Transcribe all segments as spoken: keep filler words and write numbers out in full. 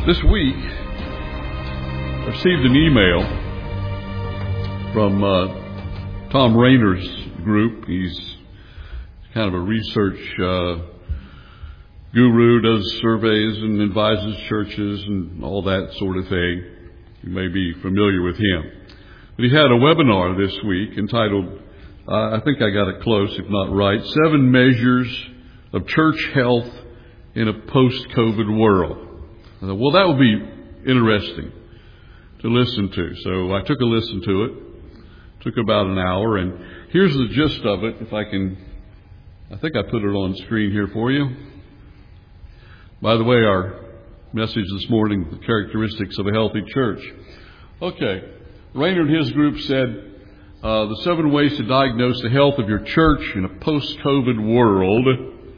This week, I received an email from uh, Tom Rainer's group. He's kind of a research uh, guru, does surveys and advises churches and all that sort of thing. You may be familiar with him. But he had a webinar this week entitled, uh, I think I got it close, if not right, Seven Measures of Church Health in a Post-COVID World. I thought, well, that would be interesting to listen to. So I took a listen to it. Took about an hour, and here's the gist of it. If I can, I think I put it on screen here for you. By the way, our message this morning, the characteristics of a healthy church. Okay, Rainer and his group said, uh, the seven ways to diagnose the health of your church in a post-COVID world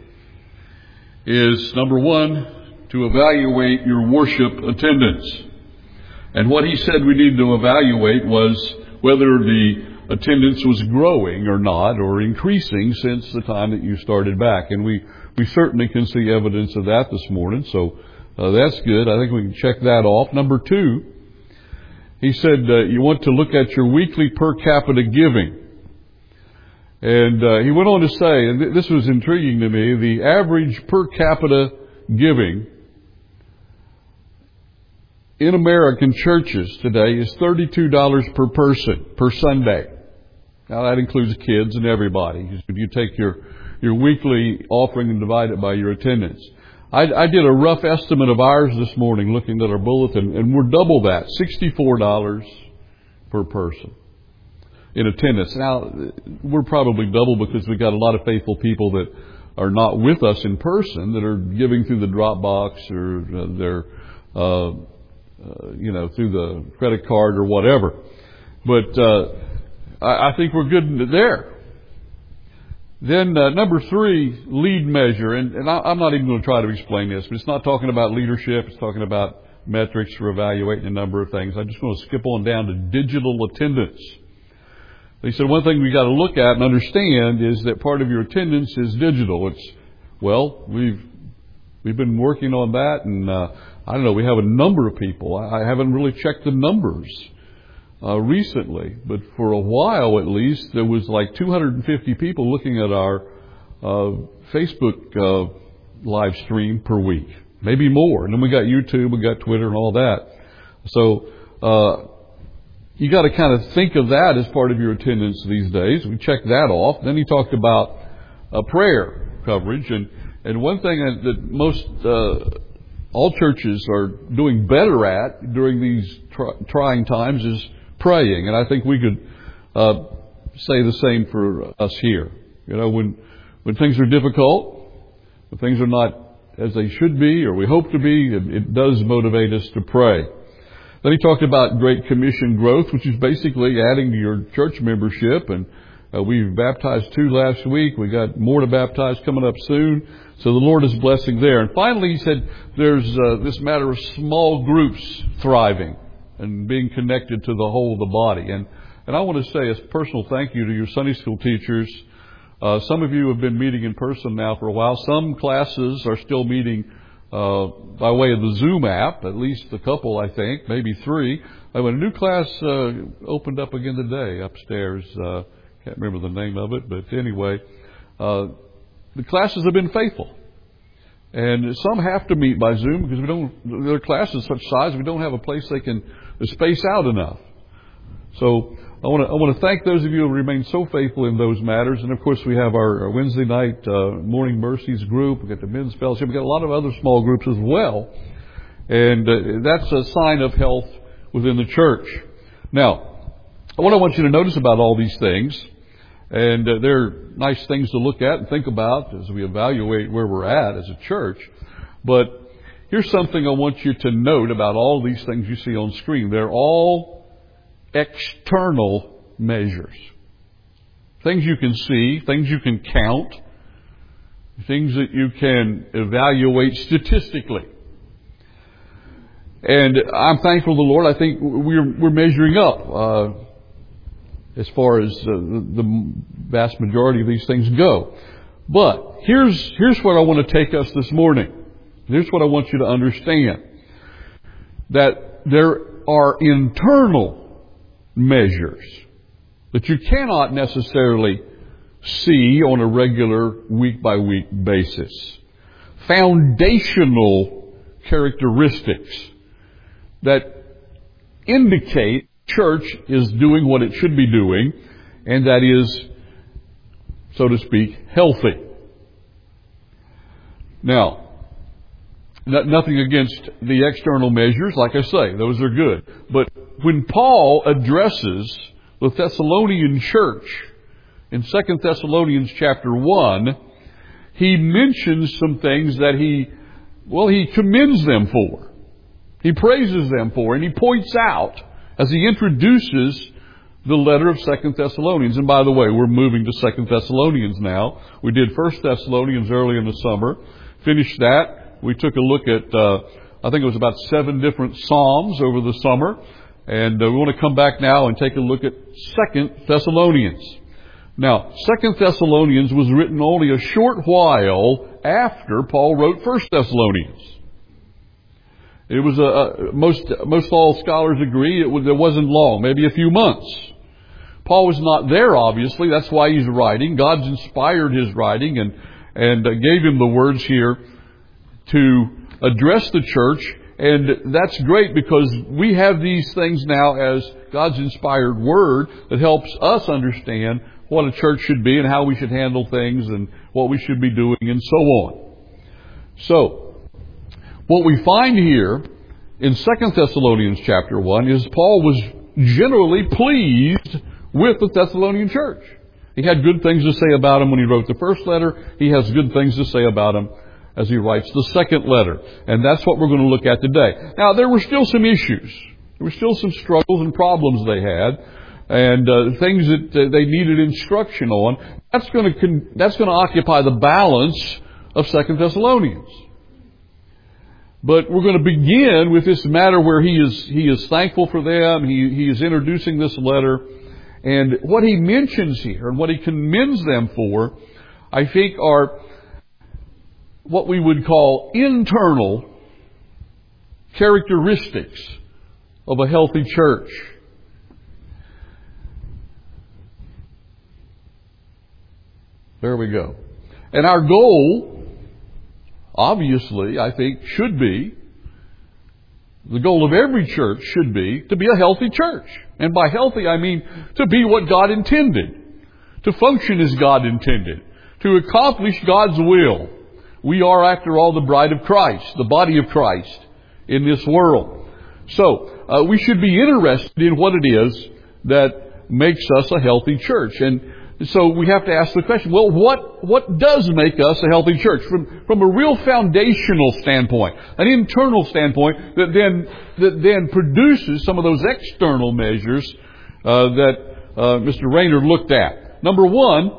is, number one, to evaluate your worship attendance. And what he said we needed to evaluate was whether the attendance was growing or not, or increasing since the time that you started back. And we, we certainly can see evidence of that this morning, so uh, that's good. I think we can check that off. Number two, he said uh, you want to look at your weekly per capita giving. And uh, he went on to say, and th- this was intriguing to me, the average per capita giving in American churches today is thirty-two dollars per person per Sunday. Now that includes kids and everybody. If you take your, your weekly offering and divide it by your attendance. I, I did a rough estimate of ours this morning looking at our bulletin, and we're double that, sixty-four dollars per person in attendance. Now, we're probably double because we've got a lot of faithful people that are not with us in person that are giving through the Dropbox or uh, their uh Uh, you know, through the credit card or whatever. But uh, I, I think we're good there. Then uh, number three, lead measure. And, and I, I'm not even going to try to explain this, but it's not talking about leadership. It's talking about metrics for evaluating a number of things. I'm just going to skip on down to digital attendance. They said one thing we got to look at and understand is that part of your attendance is digital. It's, well, we've we've been working on that, and uh, I don't know, we have a number of people. I haven't really checked the numbers uh, recently, but for a while at least, there was like two hundred fifty people looking at our uh, Facebook uh, live stream per week, maybe more. And then we got YouTube, we got Twitter and all that. So uh, you got to kind of think of that as part of your attendance these days. We checked that off. Then he talked about uh, prayer coverage, and, and one thing that most uh, all churches are doing better at during these tr- trying times is praying. And I think we could uh, say the same for us here. You know, when when things are difficult, when things are not as they should be or we hope to be, it, it does motivate us to pray. Then he talked about Great Commission growth, which is basically adding to your church membership. And uh, we baptized two last week. We got more to baptize coming up soon. So the Lord is blessing there. And finally, he said there's uh, this matter of small groups thriving and being connected to the whole of the body. And and I want to say a personal thank you to your Sunday school teachers. Uh, some of you have been meeting in person now for a while. Some classes are still meeting uh, by way of the Zoom app, at least a couple, I think, maybe three. Uh, when a new class uh, opened up again today upstairs, uh, can't remember the name of it, but anyway, uh, the classes have been faithful. And some have to meet by Zoom because we don't, their classes such size, we don't have a place they can space out enough. So I want to, I want to thank those of you who remain so faithful in those matters. And of course we have our, our Wednesday night, uh, Morning Mercies group. We've got the Men's Fellowship. We've got a lot of other small groups as well. And uh, that's a sign of health within the church. Now, what I want you to notice about all these things, and uh, they're nice things to look at and think about as we evaluate where we're at as a church. But here's something I want you to note about all these things you see on screen. They're all external measures. Things you can see, things you can count, things that you can evaluate statistically. And I'm thankful to the Lord. I think we're, we're measuring up. Uh, as far as uh, the, the vast majority of these things go. But here's here's what I want to take us this morning. Here's what I want you to understand. that there are internal measures that you cannot necessarily see on a regular week-by-week basis. Foundational characteristics that indicate church is doing what it should be doing, and that is, so to speak, healthy. Now, nothing against the external measures. Like I say, those are good. But when Paul addresses the Thessalonian church in Second Thessalonians chapter one, he mentions some things that he, well, he commends them for. He praises them for, and he points out as he introduces the letter of Second Thessalonians. And by the way, we're moving to Second Thessalonians now. We did First Thessalonians early in the summer. Finished that. We took a look at, uh, I think it was about seven different Psalms over the summer. And uh, we want to come back now and take a look at Second Thessalonians. Now, Second Thessalonians was written only a short while after Paul wrote First Thessalonians. It was a, a most most all scholars agree it, was, it wasn't long, maybe a few months. Paul was not there, obviously. That's why he's writing. God's inspired his writing and and uh, gave him the words here to address the church. And that's great because we have these things now as God's inspired word that helps us understand what a church should be and how we should handle things and what we should be doing and so on. So, what we find here in Second Thessalonians chapter one is Paul was generally pleased with the Thessalonian church. He had good things to say about them when he wrote the first letter. He has good things to say about them as he writes the second letter. And that's what we're going to look at today. Now, there were still some issues. There were still some struggles and problems they had, and uh, things that uh, they needed instruction on. That's going to con- that's going to occupy the balance of Second Thessalonians. But we're going to begin with this matter where he is he is thankful for them. He he is introducing this letter, and what he mentions here and what he commends them for, I think, are what we would call internal characteristics of a healthy church. There we go. And our goal, obviously, I think, should be, the goal of every church should be to be a healthy church. And by healthy, I mean to be what God intended, to function as God intended, to accomplish God's will. We are, after all, the bride of Christ, the body of Christ in this world. So, uh, we should be interested in what it is that makes us a healthy church. And so we have to ask the question, well, what, what does make us a healthy church? From, from a real foundational standpoint, an internal standpoint that then, that then produces some of those external measures, uh, that, uh, Mister Rayner looked at. Number one,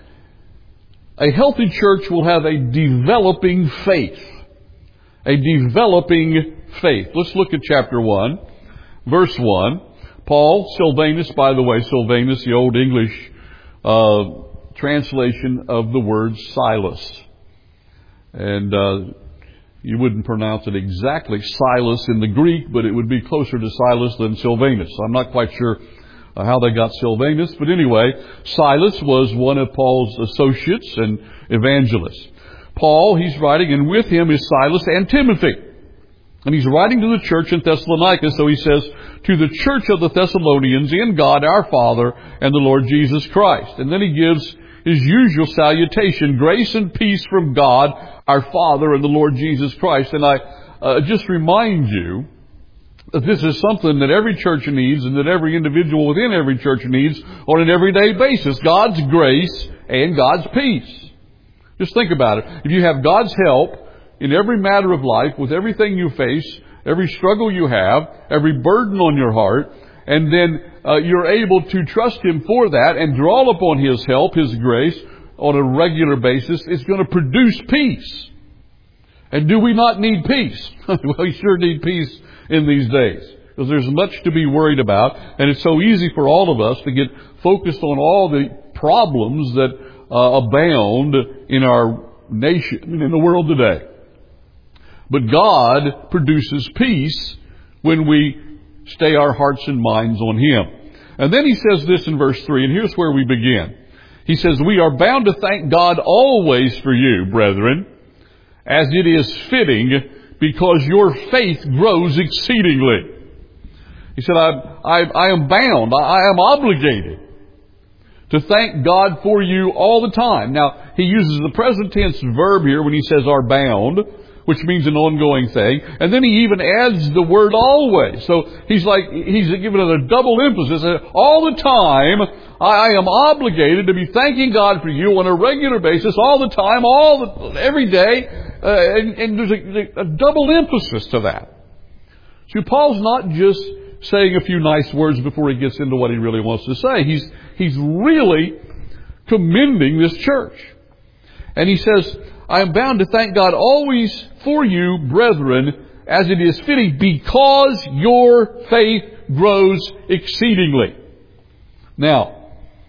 a healthy church will have a developing faith. A developing faith. Let's look at chapter one, verse one. Paul, Silvanus, by the way, Silvanus, the Old English Uh, translation of the word Silas. And uh, you wouldn't pronounce it exactly Silas in the Greek, but it would be closer to Silas than Silvanus. I'm not quite sure uh, how they got Silvanus, but anyway, Silas was one of Paul's associates and evangelists. Paul, he's writing, and with him is Silas and Timothy. And he's writing to the church in Thessalonica, so he says, to the church of the Thessalonians in God our Father and the Lord Jesus Christ. And then he gives his usual salutation, grace and peace from God our Father and the Lord Jesus Christ. And I uh, just remind you that this is something that every church needs and that every individual within every church needs on an everyday basis. God's grace and God's peace. Just think about it. If you have God's help in every matter of life, with everything you face, every struggle you have, every burden on your heart, and then uh, you're able to trust Him for that and draw upon His help, His grace, on a regular basis, it's going to produce peace. And do we not need peace? Well, we sure need peace in these days, because there's much to be worried about, and it's so easy for all of us to get focused on all the problems that uh, abound in our nation and in the world today. But God produces peace when we stay our hearts and minds on Him. And then he says this in verse three, and here's where we begin. He says, we are bound to thank God always for you, brethren, as it is fitting, because your faith grows exceedingly. He said, I, I, I am bound, I, I am obligated to thank God for you all the time. Now, he uses the present tense verb here when he says are bound, which means an ongoing thing. And then he even adds the word always. So he's like, he's given it a double emphasis. All the time, I am obligated to be thanking God for you on a regular basis, all the time, all the, every day. Uh, and, and there's a, a double emphasis to that. So Paul's not just saying a few nice words before he gets into what he really wants to say. He's, he's really commending this church. And he says, I am bound to thank God always for you, brethren, as it is fitting, because your faith grows exceedingly. Now,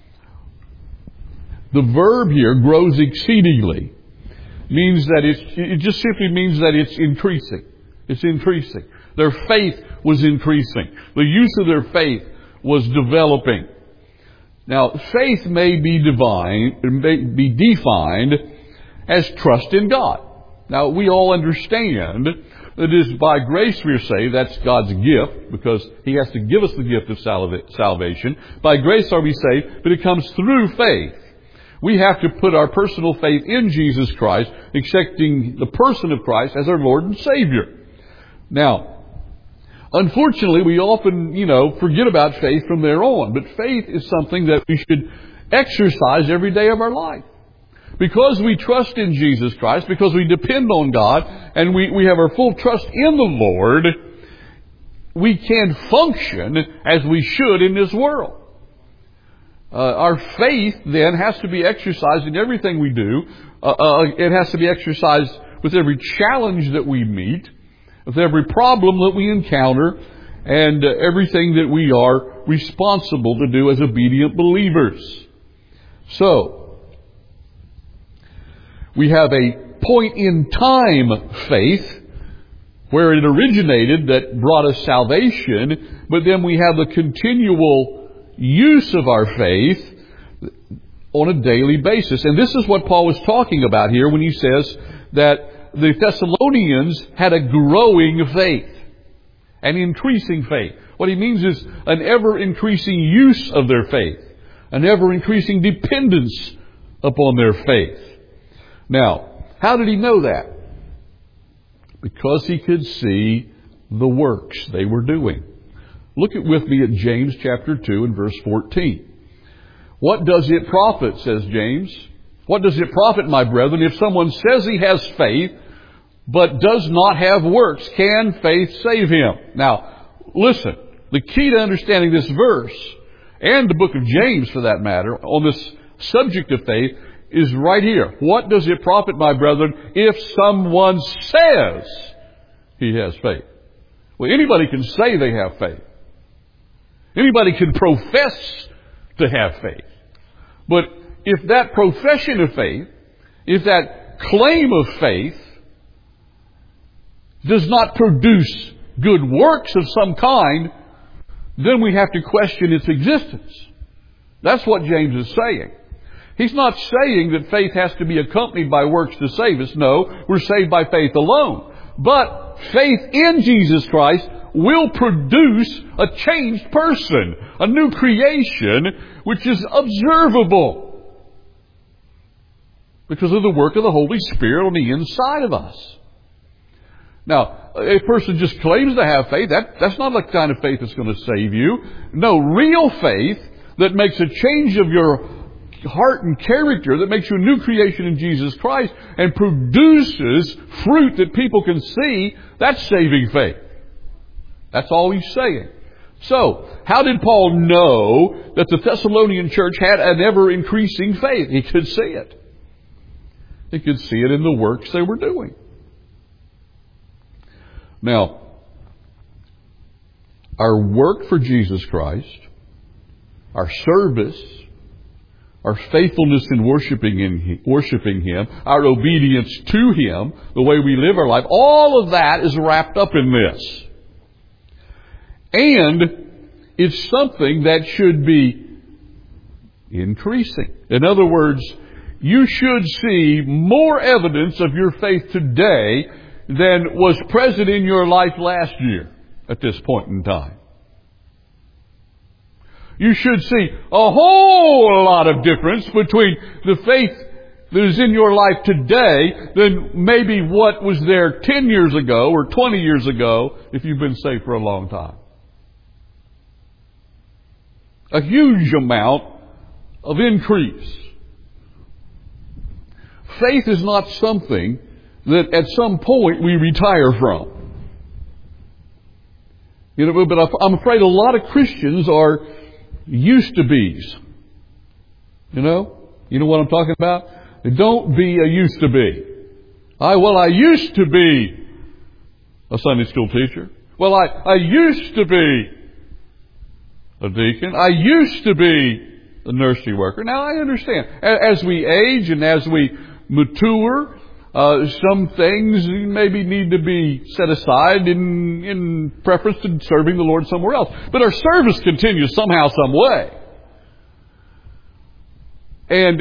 the verb here, grows exceedingly, means that it's, it just simply means that it's increasing. It's increasing. Their faith was increasing. The use of their faith was developing. Now, faith may be divine, may be defined as trust in God. Now, we all understand that it is by grace we are saved. That's God's gift, because He has to give us the gift of salvation. By grace are we saved, but it comes through faith. We have to put our personal faith in Jesus Christ, accepting the person of Christ as our Lord and Savior. Now, unfortunately, we often, you know, forget about faith from there on. But faith is something that we should exercise every day of our life. Because we trust in Jesus Christ, because we depend on God, and we, we have our full trust in the Lord, we can function as we should in this world. Uh, our faith, then, has to be exercised in everything we do. Uh, uh, it has to be exercised with every challenge that we meet, with every problem that we encounter, and uh, everything that we are responsible to do as obedient believers. So, we have a point in time faith where it originated that brought us salvation, but then we have the continual use of our faith on a daily basis. And this is what Paul was talking about here when he says that the Thessalonians had a growing faith, an increasing faith. What he means is an ever-increasing use of their faith, an ever-increasing dependence upon their faith. Now, how did he know that? Because he could see the works they were doing. Look at with me at James chapter two and verse fourteen. What does it profit, says James? What does it profit, my brethren, if someone says he has faith, but does not have works? Can faith save him? Now, listen, the key to understanding this verse, and the book of James for that matter, on this subject of faith, is right here. What does it profit, my brethren, if someone says he has faith? Well, anybody can say they have faith. Anybody can profess to have faith. But if that profession of faith, if that claim of faith does not produce good works of some kind, then we have to question its existence. That's what James is saying. He's not saying that faith has to be accompanied by works to save us. No, we're saved by faith alone. But faith in Jesus Christ will produce a changed person, a new creation, which is observable because of the work of the Holy Spirit on the inside of us. Now, a person just claims to have faith. That, that's not the kind of faith that's going to save you. No, real faith that makes a change of your heart and character, that makes you a new creation in Jesus Christ and produces fruit that people can see, that's saving faith. That's all he's saying. So, how did Paul know that the Thessalonian church had an ever-increasing faith? He could see it. He could see it in the works they were doing. Now, our work for Jesus Christ, our service, our faithfulness in worshiping, in worshiping Him, our obedience to Him, the way we live our life, all of that is wrapped up in this. And it's something that should be increasing. In other words, you should see more evidence of your faith today than was present in your life last year at this point in time. You should see a whole lot of difference between the faith that is in your life today than maybe what was there ten years ago or twenty years ago if you've been saved for a long time. A huge amount of increase. Faith is not something that at some point we retire from. You know, but I'm afraid a lot of Christians are used to be's. You know? You know what I'm talking about? Don't be a used to be. I, well, I used to be a Sunday school teacher. Well, I, I used to be a deacon. I used to be a nursery worker. Now, I understand. As we age and as we mature, uh, some things maybe need to be set aside in, in preference to serving the Lord somewhere else. But our service continues somehow, some way. And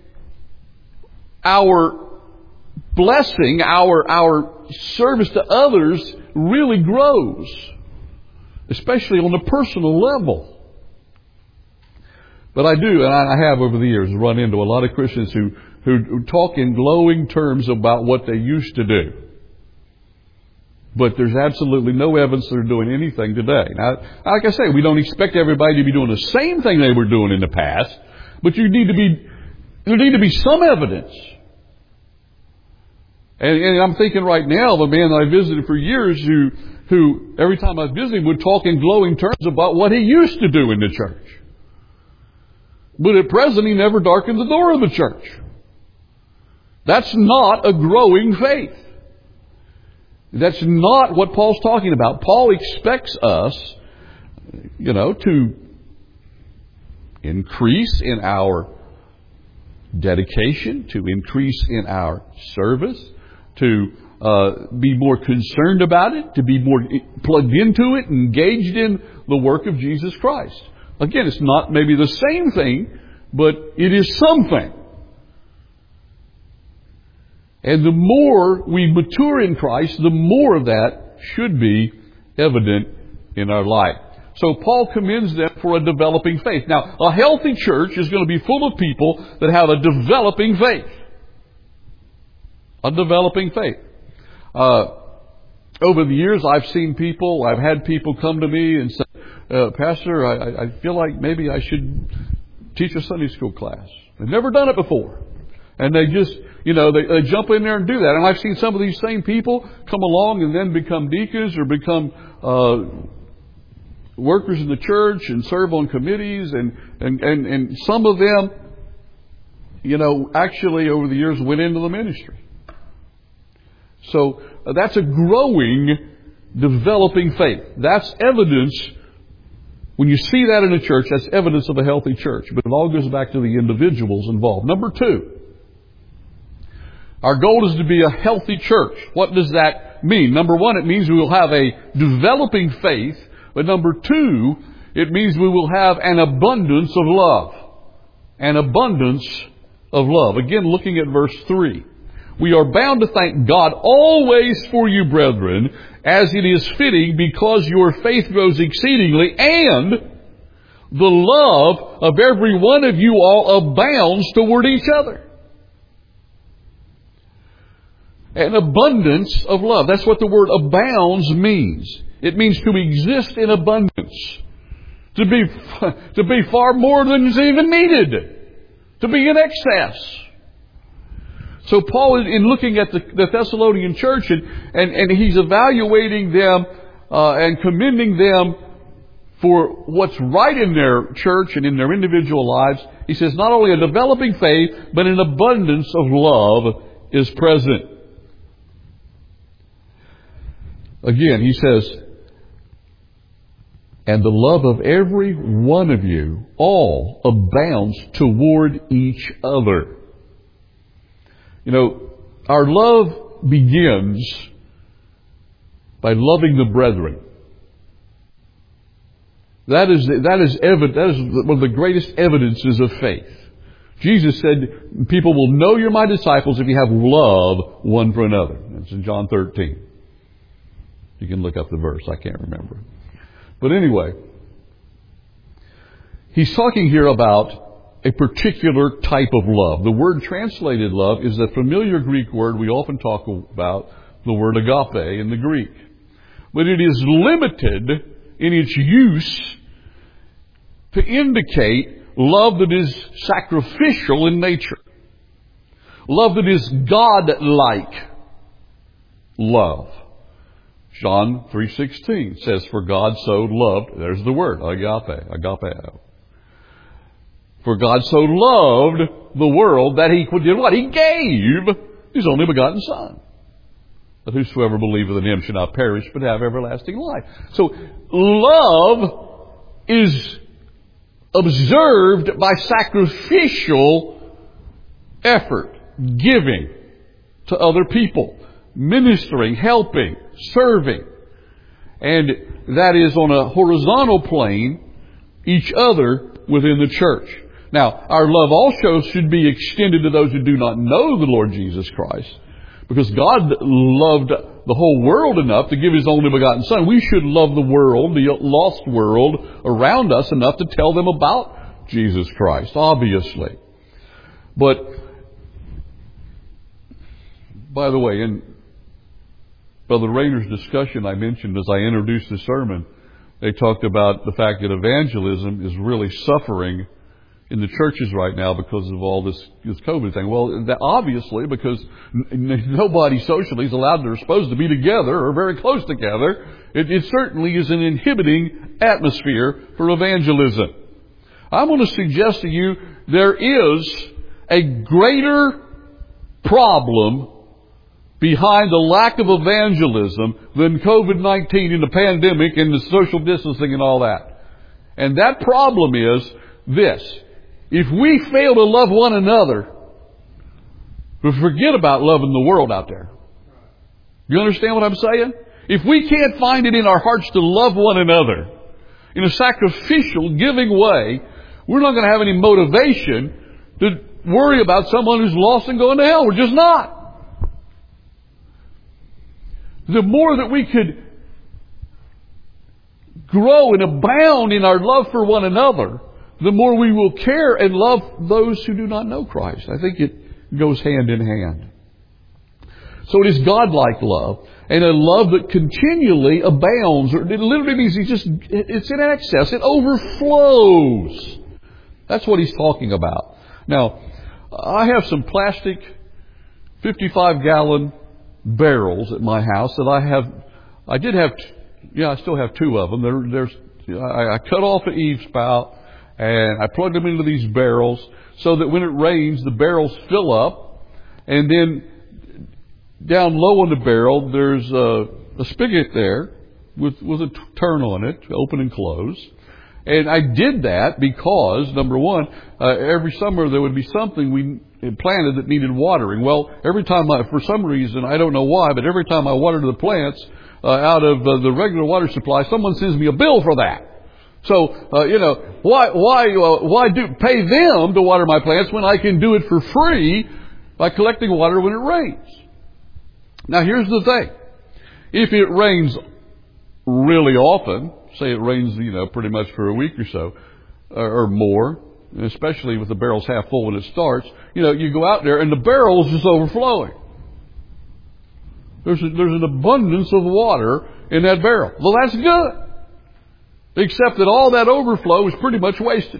our blessing, our, our service to others really grows, especially on a personal level. But I do, and I have over the years, run into a lot of Christians who, who talk in glowing terms about what they used to do. But there's absolutely no evidence they're doing anything today. Now, like I say, we don't expect everybody to be doing the same thing they were doing in the past, but you need to be, there need to be some evidence. And, and I'm thinking right now of a man that I visited for years who, who every time I visited him would talk in glowing terms about what he used to do in the church. But at present, he never darkened the door of the church. That's not a growing faith. That's not what Paul's talking about. Paul expects us, you know, to increase in our dedication, to increase in our service, to uh, be more concerned about it, to be more plugged into it, engaged in the work of Jesus Christ. Again, it's not maybe the same thing, but it is something. And the more we mature in Christ, the more of that should be evident in our life. So Paul commends them for a developing faith. Now, a healthy church is going to be full of people that have a developing faith. A developing faith. Uh, over the years, I've seen people, I've had people come to me and say, uh, Pastor, I, I feel like maybe I should teach a Sunday school class. They've never done it before. And they just, you know, they, they jump in there and do that. And I've seen some of these same people come along and then become deacons or become uh, workers in the church and serve on committees. And, and, and, and some of them, you know, actually over the years went into the ministry. So uh, that's a growing, developing faith. That's evidence. When you see that in a church, that's evidence of a healthy church. But it all goes back to the individuals involved. Number two, our goal is to be a healthy church. What does that mean? Number one, it means we will have a developing faith. But number two, it means we will have an abundance of love. An abundance of love. Again, looking at verse three. We are bound to thank God always for you, brethren, as it is fitting, because your faith grows exceedingly, and the love of every one of you all abounds toward each other. An abundance of love. That's what the word abounds means. It means to exist in abundance. To be, to be far more than is even needed. To be in excess. So Paul, in looking at the, the Thessalonian church, and, and, and he's evaluating them uh, and commending them for what's right in their church and in their individual lives, he says not only a developing faith, but an abundance of love is present. Again, he says, and the love of every one of you all abounds toward each other. You know, our love begins by loving the brethren. That is, that is evident, that is one of the greatest evidences of faith. Jesus said, people will know you're my disciples if you have love one for another. That's in John thirteen. You can look up the verse. I can't remember. But anyway, he's talking here about a particular type of love. The word translated love is a familiar Greek word we often talk about, the word agape in the Greek. But it is limited in its use to indicate love that is sacrificial in nature. Love that is God-like love. John three sixteen says, for God so loved, there's the word, agape, agapeo. For God so loved the world that He did what? He gave His only begotten Son, that whosoever believeth in Him shall not perish but have everlasting life. So love is observed by sacrificial effort, giving to other people, ministering, helping, serving. And that is on a horizontal plane, each other within the church. Now, our love also should be extended to those who do not know the Lord Jesus Christ, because God loved the whole world enough to give His only begotten Son. We should love the world, the lost world around us, enough to tell them about Jesus Christ, obviously. But, by the way, in Brother Rayner's discussion I mentioned as I introduced the sermon, they talked about the fact that evangelism is really suffering in the churches right now because of all this, this COVID thing. Well, that obviously, because n- nobody socially is allowed, they're supposed to be together or very close together, it, it certainly is an inhibiting atmosphere for evangelism. I'm going to suggest to you there is a greater problem behind the lack of evangelism than COVID nineteen and the pandemic and the social distancing and all that. And that problem is this. If we fail to love one another, we forget about loving the world out there. You understand what I'm saying? If we can't find it in our hearts to love one another in a sacrificial, giving way, we're not going to have any motivation to worry about someone who's lost and going to hell. We're just not. The more that we could grow and abound in our love for one another, the more we will care and love those who do not know Christ. I think it goes hand in hand. So it is God-like love, and a love that continually abounds. Or it literally means it just, it's in excess. It overflows. That's what he's talking about. Now, I have some plastic fifty-five gallon barrels at my house that I have, I did have, yeah, I still have two of them. There, there's, I, I cut off the eave spout and I plugged them into these barrels so that when it rains, the barrels fill up, and then down low on the barrel, there's a, a spigot there with, with a t- turn on it, open and close. And I did that because, number one, uh, every summer there would be something we planted that needed watering. Well, every time I, for some reason, I don't know why, but every time I watered the plants uh, out of uh, the regular water supply, someone sends me a bill for that. So, uh, you know, why, why, uh, why do, pay them to water my plants when I can do it for free by collecting water when it rains? Now, here's the thing. If it rains really often, say it rains, you know, pretty much for a week or so, or, or more, especially with the barrels half full when it starts, you know, you go out there and the barrel is just overflowing. There's a, there's an abundance of water in that barrel. Well, that's good. Except that all that overflow is pretty much wasted.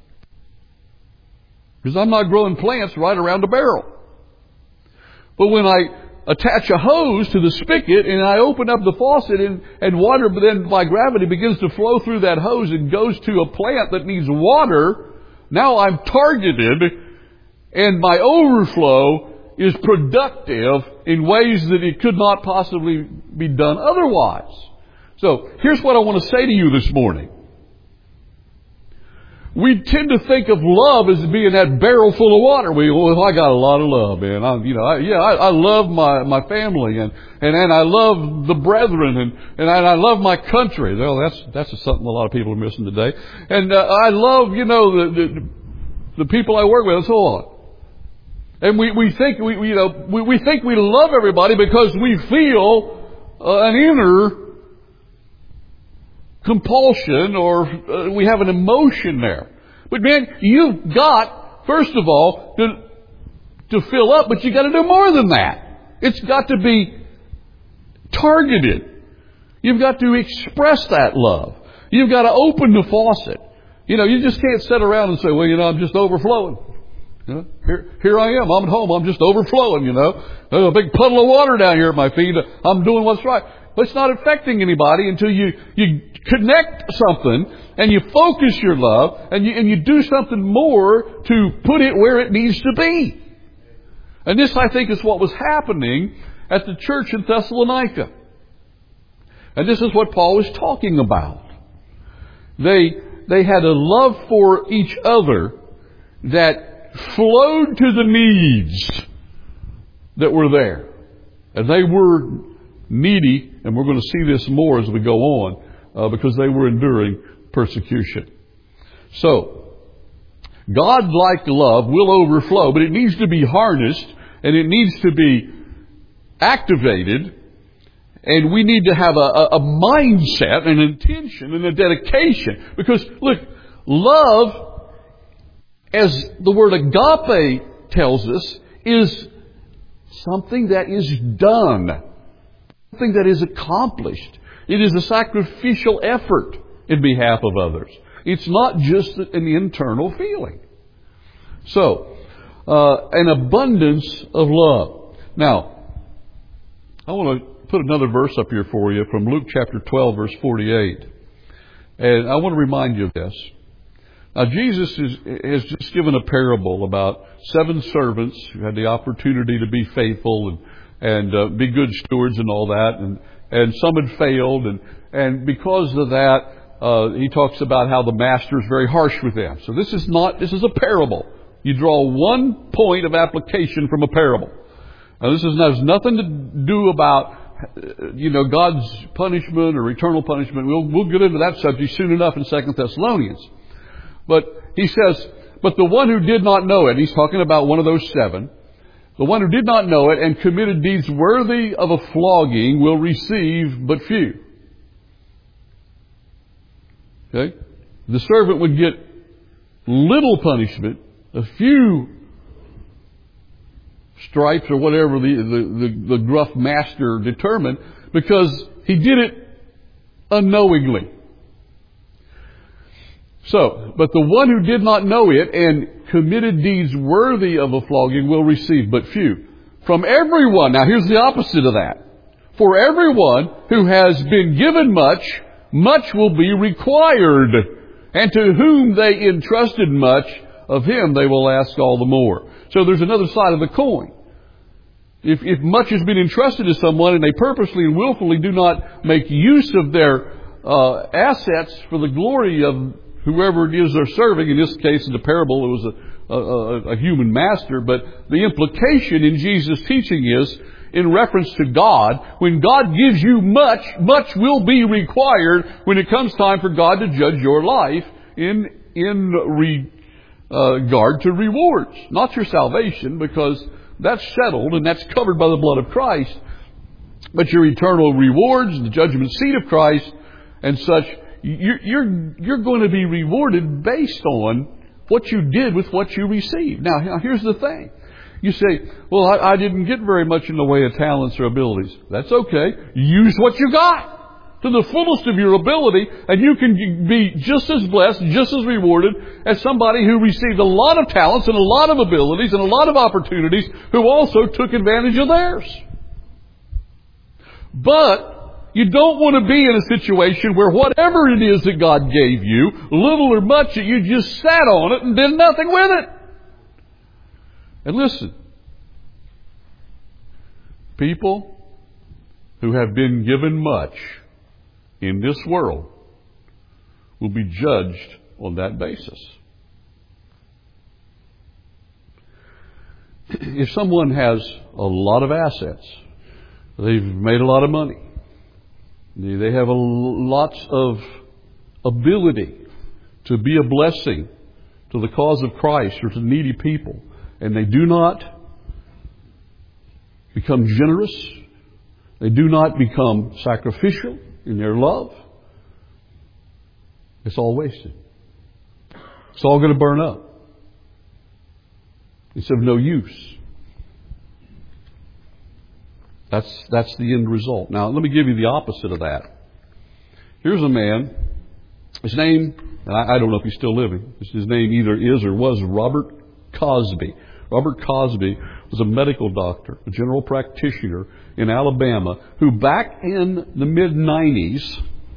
Because I'm not growing plants right around the barrel. But when I attach a hose to the spigot and I open up the faucet and, and water then by gravity begins to flow through that hose and goes to a plant that needs water, now I'm targeted and my overflow is productive in ways that it could not possibly be done otherwise. So here's what I want to say to you this morning. we tend to think of love as being that barrel full of water. We, well, I got a lot of love, man. I, you know, I, yeah, I, I love my, my family and, and, and I love the brethren and, and I, I love my country. Well, that's, that's something a lot of people are missing today. And, uh, I love, you know, the, the, the people I work with and so on. And we, we think, we, we, you know, we, we think we love everybody because we feel uh, an inner compulsion or uh, we have an emotion there. But man, you've got, first of all, to, to fill up, but you've got to do more than that. It's got to be targeted. You've got to express that love. You've got to open the faucet. You know, you just can't sit around and say, well, you know, I'm just overflowing. You know, here, here I am. I'm at home. I'm just overflowing, you know. There's a big puddle of water down here at my feet. I'm doing what's right. But it's not affecting anybody until you, you connect something and you focus your love and you, and you do something more to put it where it needs to be. And this, I think, is what was happening at the church in Thessalonica. And this is what Paul was talking about. They, they had a love for each other that flowed to the needs that were there. And they were needy, and we're going to see this more as we go on, uh, because they were enduring persecution. So, God-like love will overflow, but it needs to be harnessed, and it needs to be activated, and we need to have a, a, a mindset, an intention, and a dedication. Because, look, love, as the word agape tells us, is something that is done. Something that is accomplished. It is a sacrificial effort in behalf of others. It's not just an internal feeling. So, uh, an abundance of love. Now, I want to put another verse up here for you from Luke chapter twelve, verse forty-eight. And I want to remind you of this. Now, Jesus is, has just given a parable about seven servants who had the opportunity to be faithful and and uh, be good stewards and all that, and and some had failed, and and because of that, uh, he talks about how the master is very harsh with them. So this is not this is a parable. You draw one point of application from a parable. Now this is, has nothing to do about uh, you know God's punishment or eternal punishment. We'll we'll get into that subject soon enough in Second Thessalonians. But he says, but the one who did not know it, he's talking about one of those seven. The one who did not know it and committed deeds worthy of a flogging will receive but few. Okay? The servant would get little punishment, a few stripes or whatever the, the, the, the gruff master determined, because he did it unknowingly. So, but the one who did not know it and committed deeds worthy of a flogging will receive but few. From everyone, now here's the opposite of that. For everyone who has been given much, much will be required. And to whom they entrusted much, of him they will ask all the more. So there's another side of the coin. If, if much has been entrusted to someone and they purposely and willfully do not make use of their uh, assets for the glory of whoever it is they're serving, in this case in the parable it was a, a, a human master, but the implication in Jesus' teaching is, in reference to God, when God gives you much, much will be required when it comes time for God to judge your life in, in re, uh, regard to rewards. Not your salvation, because that's settled and that's covered by the blood of Christ, but your eternal rewards, the judgment seat of Christ and such. You're, you're, you're going to be rewarded based on what you did with what you received. Now, now here's the thing. You say, well, I, I didn't get very much in the way of talents or abilities. That's okay. Use what you got to the fullest of your ability, and you can be just as blessed, just as rewarded as somebody who received a lot of talents and a lot of abilities and a lot of opportunities, who also took advantage of theirs. But you don't want to be in a situation where whatever it is that God gave you, little or much, that you just sat on it and did nothing with it. And listen, people who have been given much in this world will be judged on that basis. if someone has a lot of assets, they've made a lot of money, they have a lots of ability to be a blessing to the cause of Christ or to needy people, and they do not become generous, they do not become sacrificial in their love, it's all wasted. It's all going to burn up. It's of no use. That's, that's the end result. Now, let me give you the opposite of that. Here's a man, his name, and I, I don't know if he's still living, his name either is or was Robert Cosby. Robert Cosby was a medical doctor, a general practitioner in Alabama, who back in the mid nineties,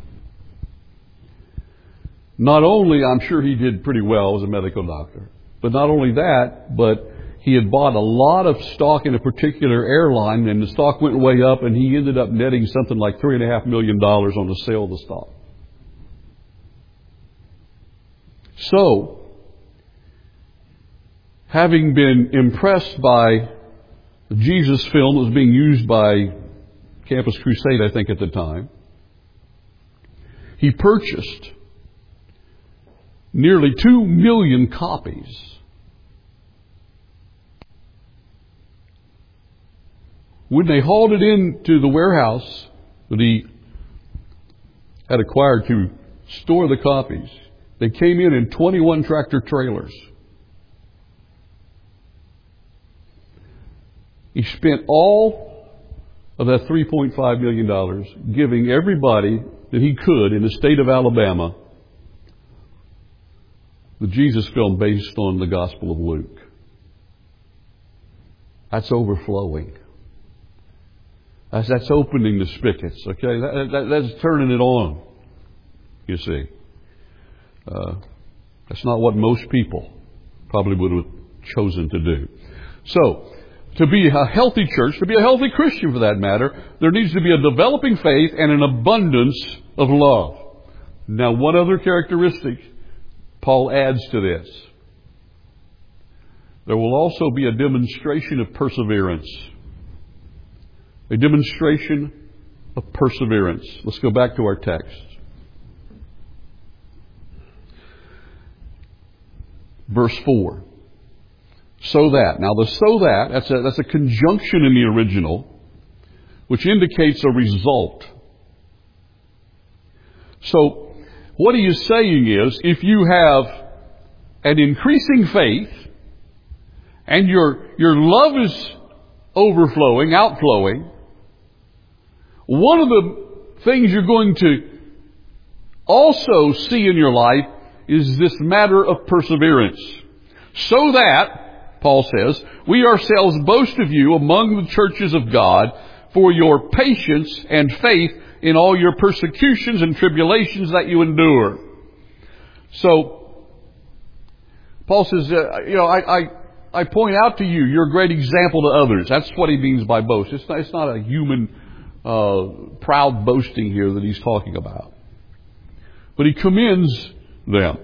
not only, I'm sure he did pretty well as a medical doctor, but not only that, but he had bought a lot of stock in a particular airline, and the stock went way up, and he ended up netting something like three and a half million dollars on the sale of the stock. So, having been impressed by the Jesus film that was being used by Campus Crusade, I think at the time, he purchased nearly two million copies. When they hauled it into the warehouse that he had acquired to store the copies, they came in in twenty-one tractor trailers. He spent all of that three point five million dollars giving everybody that he could in the state of Alabama the Jesus film based on the Gospel of Luke. That's overflowing. That's, that's opening the spigots, okay? That, that, that's turning it on, you see. Uh, that's not what most people probably would have chosen to do. So, to be a healthy church, to be a healthy Christian for that matter, there needs to be a developing faith and an abundance of love. Now, one other characteristic Paul adds to this. There will also be a demonstration of perseverance. A demonstration of perseverance. Let's go back to our text. Verse four. So that. Now the so that, that's a, that's a conjunction in the original, which indicates a result. So, what he is saying is, if you have an increasing faith, and your, your love is overflowing, outflowing, one of the things you're going to also see in your life is this matter of perseverance. So that, Paul says, we ourselves boast of you among the churches of God for your patience and faith in all your persecutions and tribulations that you endure. So, Paul says, uh, you know, I, I, I point out to you, you're a great example to others. That's what he means by boast. It's not, it's not a human, uh, proud boasting here that he's talking about. But he commends them.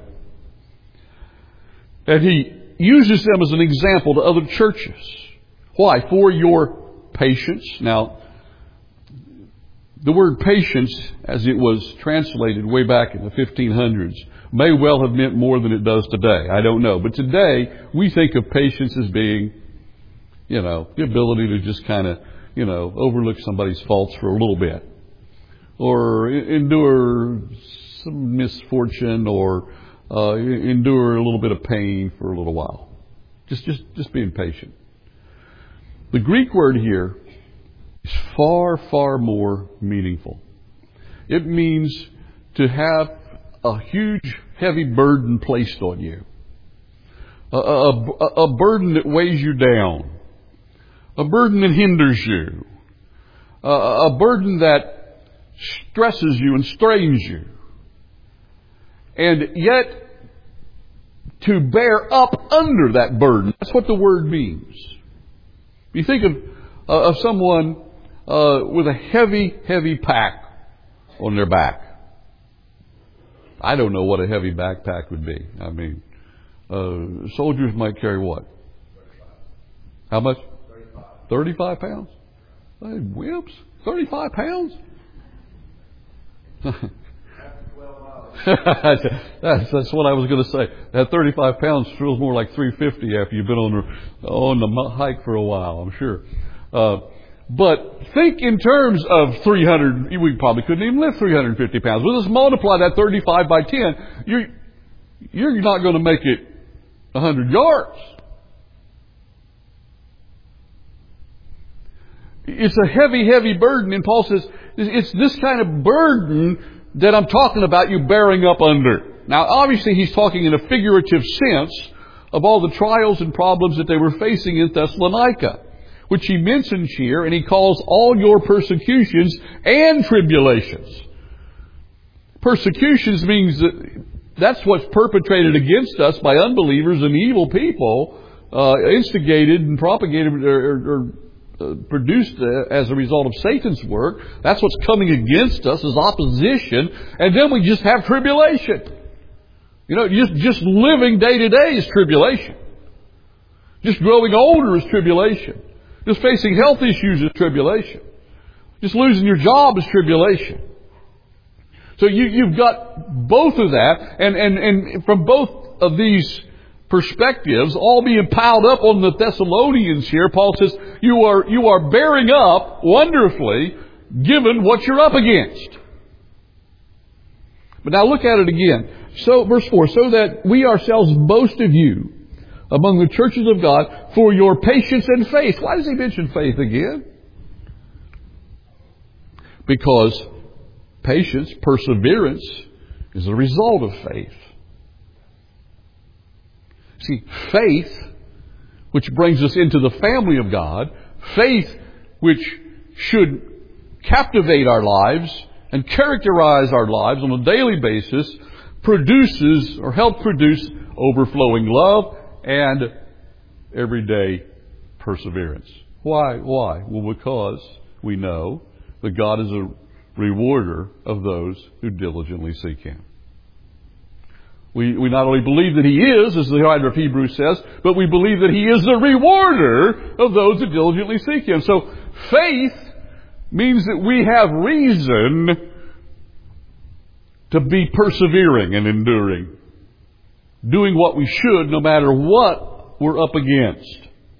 And he uses them as an example to other churches. Why? For your patience. Now, the word patience, as it was translated way back in the fifteen hundreds, may well have meant more than it does today. I don't know. But today, we think of patience as being, you know, the ability to just kind of, you know, overlook somebody's faults for a little bit. Or endure some misfortune, or uh, endure a little bit of pain for a little while. Just, just, just being patient. The Greek word here is far, far more meaningful. It means to have a huge, heavy burden placed on you. A, a, a burden that weighs you down. A burden that hinders you. A, a burden that stresses you and strains you. And yet, to bear up under that burden. That's what the word means. You think of, uh, of someone uh, with a heavy, heavy pack on their back. I don't know what a heavy backpack would be. I mean, uh, soldiers might carry what? How much? thirty-five. thirty-five pounds? Hey, wimps. thirty-five pounds? that's, that's what I was going to say. That thirty-five pounds feels more like three hundred fifty after you've been on the, on the hike for a while, I'm sure. Uh, but think in terms of three hundred, we probably couldn't even lift three hundred fifty pounds. We'll just multiply that thirty-five by ten. You're, you're not going to make it one hundred yards. It's a heavy, heavy burden. And Paul says, it's this kind of burden that I'm talking about you bearing up under. Now, obviously, he's talking in a figurative sense of all the trials and problems that they were facing in Thessalonica, which he mentions here, and he calls all your persecutions and tribulations. Persecutions means that that's what's perpetrated against us by unbelievers and evil people, uh, instigated and propagated or, or uh, produced uh, as a result of Satan's work. That's what's coming against us as opposition. And then we just have tribulation. You know, just, just living day to day is tribulation. Just growing older is tribulation. Just facing health issues is tribulation. Just losing your job is tribulation. So you, you've got both of that, and, and, and from both of these perspectives, all being piled up on the Thessalonians here, Paul says, you are, you are bearing up wonderfully given what you're up against. But now look at it again. So, verse four, so that we ourselves boast of you among the churches of God for your patience and faith. Why does he mention faith again? Because patience, perseverance, is a result of faith. See, faith, which brings us into the family of God, faith which should captivate our lives and characterize our lives on a daily basis, produces or help produce overflowing love and everyday perseverance. Why? Why? Well, because we know that God is a rewarder of those who diligently seek Him. We, we not only believe that He is, as the writer of Hebrews says, but we believe that He is the rewarder of those who diligently seek Him. So faith means that we have reason to be persevering and enduring, doing what we should no matter what we're up against.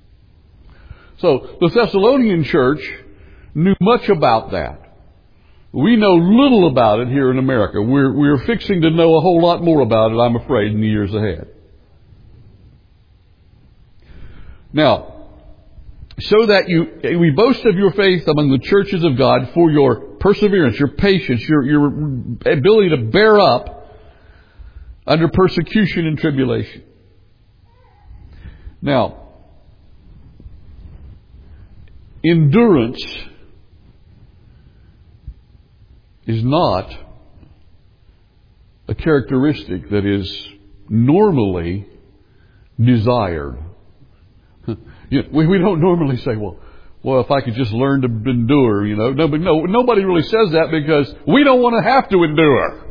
So the Thessalonian church knew much about that. We know little about it here in America. We're, we're fixing to know a whole lot more about it, I'm afraid, in the years ahead. Now, so that you, we boast of your faith among the churches of God for your perseverance, your patience, your, your ability to bear up under persecution and tribulation. Now, endurance is not a characteristic that is normally desired. You know, we, we don't normally say, well, well, if I could just learn to endure, you know. No, but no, nobody really says that because we don't want to have to endure.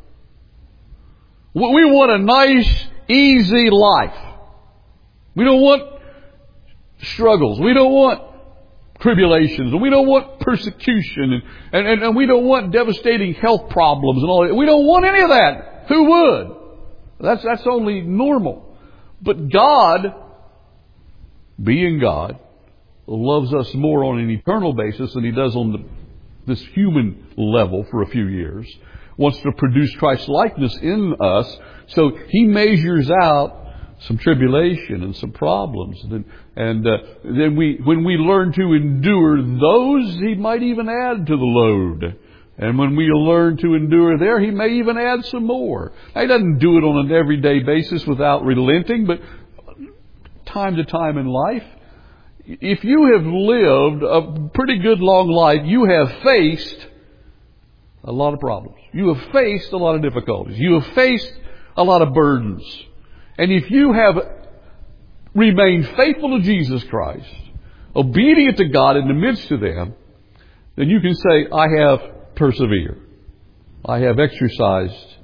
We want a nice, easy life. We don't want struggles. We don't want tribulations, and we don't want persecution, and, and, and we don't want devastating health problems and all that. We don't want any of that. Who would? That's, that's only normal. But God, being God, loves us more on an eternal basis than He does on the, this human level for a few years. Wants to produce Christ-likeness in us, so He measures out some tribulation and some problems. And, and uh, then we, when we learn to endure those, He might even add to the load. And when we learn to endure there, He may even add some more. Now, He doesn't do it on an everyday basis without relenting, but time to time in life, if you have lived a pretty good long life, you have faced a lot of problems. You have faced a lot of difficulties. You have faced a lot of burdens. And if you have remained faithful to Jesus Christ, obedient to God in the midst of them, then you can say, I have persevered. I have exercised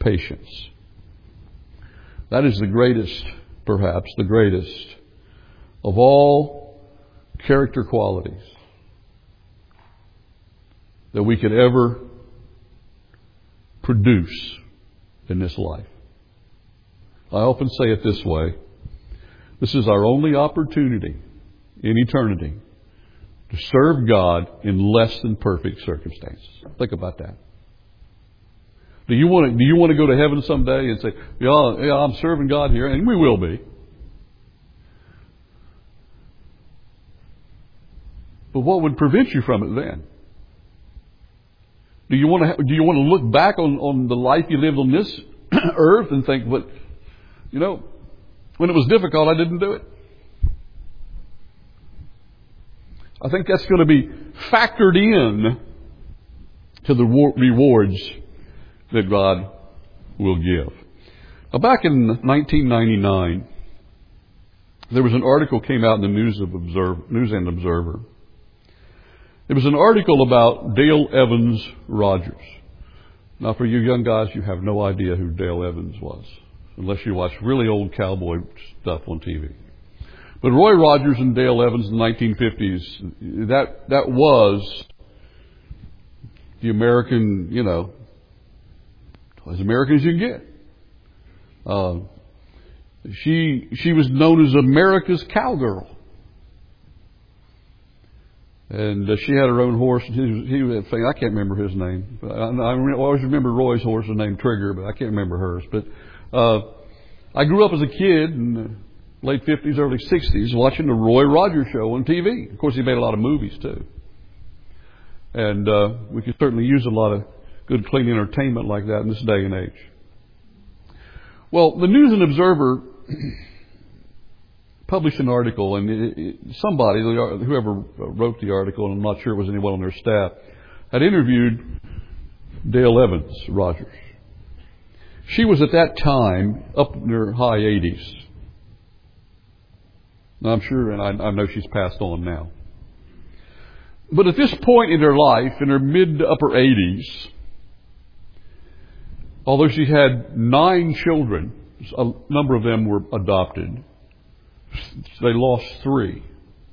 patience. That is the greatest, perhaps the greatest of all character qualities that we could ever produce in this life. I often say it this way. This is our only opportunity in eternity to serve God in less than perfect circumstances. Think about that. Do you want to, do you want to go to heaven someday and say, yeah, yeah, I'm serving God here, and we will be. But what would prevent you from it then? Do you want to, do you want to look back on, on the life you lived on this earth and think, but, you know, when it was difficult, I didn't do it? I think that's going to be factored in to the rewards that God will give. Now, back in nineteen ninety-nine, there was an article came out in the News of Observer, News and Observer. It was an article about Dale Evans Rogers. Now, for you young guys, you have no idea who Dale Evans was, unless you watch really old cowboy stuff on T V. But Roy Rogers and Dale Evans in the nineteen fifties, that that was the American, you know, as American as you can get. Uh, she she was known as America's cowgirl. And uh, she had her own horse. He was, he was thing, I can't remember his name. But I, I always remember Roy's horse was named Trigger, but I can't remember hers. But uh, I grew up as a kid in the late fifties, early sixties, watching the Roy Rogers show on T V. Of course, he made a lot of movies too. And uh, we could certainly use a lot of good, clean entertainment like that in this day and age. Well, the News and Observer published an article, and it, it, somebody, whoever wrote the article, and I'm not sure it was anyone on their staff, had interviewed Dale Evans Rogers. She was at that time up in her high eighties. Now, I'm sure, and I, I know she's passed on now. But at this point in her life, in her mid to upper eighties, although she had nine children, a number of them were adopted, they lost three.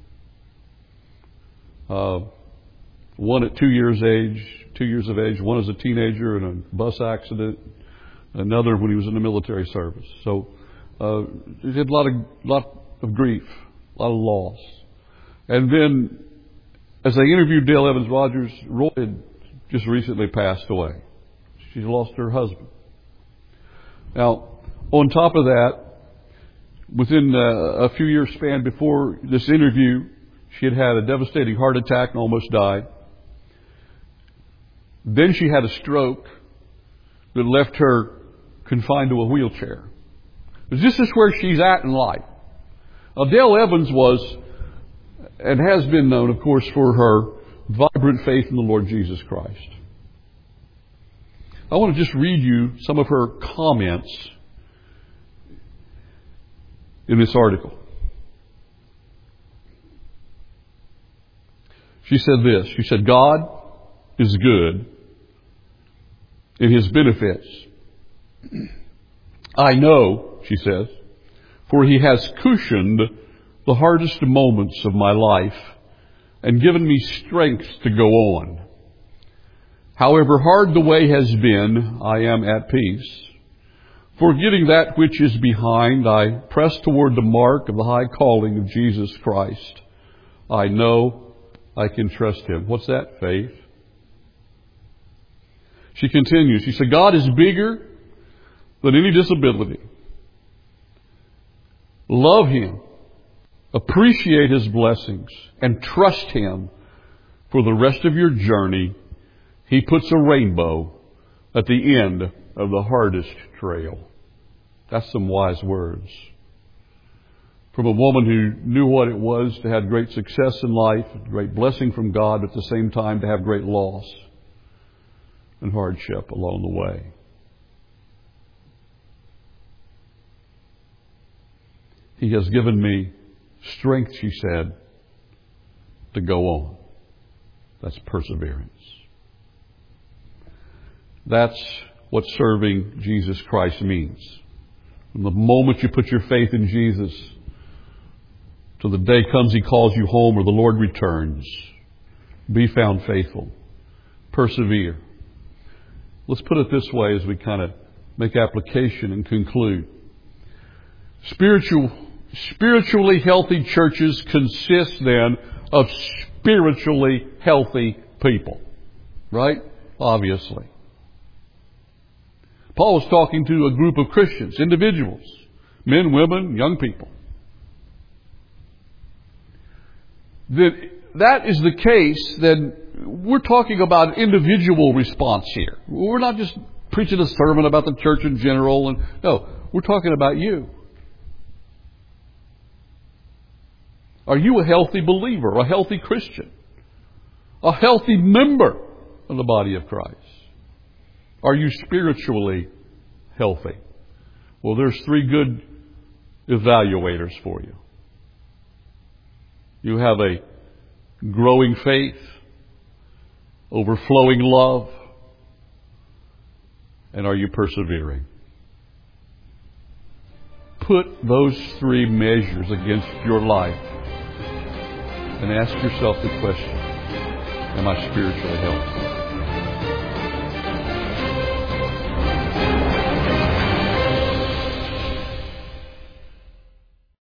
Uh, one at two years age, two years of age, one as a teenager in a bus accident, another when he was in the military service. So uh, he had a lot of lot of grief, a lot of loss. And then, as they interviewed Dale Evans Rogers, Roy had just recently passed away. She lost her husband. Now, on top of that, within uh, a few years span before this interview, she had had a devastating heart attack and almost died. Then she had a stroke that left her confined to a wheelchair. But this is where she's at in life. Now, Dale Evans was, and has been known, of course, for her vibrant faith in the Lord Jesus Christ. I want to just read you some of her comments in this article. She said this. She said, God is good in His benefits. I know, she says, for He has cushioned the hardest moments of my life and given me strength to go on. However hard the way has been, I am at peace. Forgetting that which is behind, I press toward the mark of the high calling of Jesus Christ. I know I can trust Him. What's that? Faith. She continues. She said, God is bigger than any disability. Love Him. Appreciate His blessings. And trust Him for the rest of your journey. He puts a rainbow at the end of the hardest trail. That's some wise words. From a woman who knew what it was to have great success in life, great blessing from God, but at the same time to have great loss and hardship along the way. He has given me strength, she said, to go on. That's perseverance. That's what serving Jesus Christ means. From the moment you put your faith in Jesus, till the day comes He calls you home or the Lord returns. Be found faithful. Persevere. Let's put it this way as we kind of make application and conclude. Spiritual, spiritually healthy churches consist then of spiritually healthy people. Right? Obviously. Paul was talking to a group of Christians, individuals, men, women, young people. That, that is the case, then we're talking about individual response here. We're not just preaching a sermon about the church in general. And no, we're talking about you. Are you a healthy believer, a healthy Christian, a healthy member of the body of Christ? Are you spiritually healthy? Well, there's three good evaluators for you. You have a growing faith, overflowing love, and are you persevering? Put those three measures against your life and ask yourself the question, am I spiritually healthy?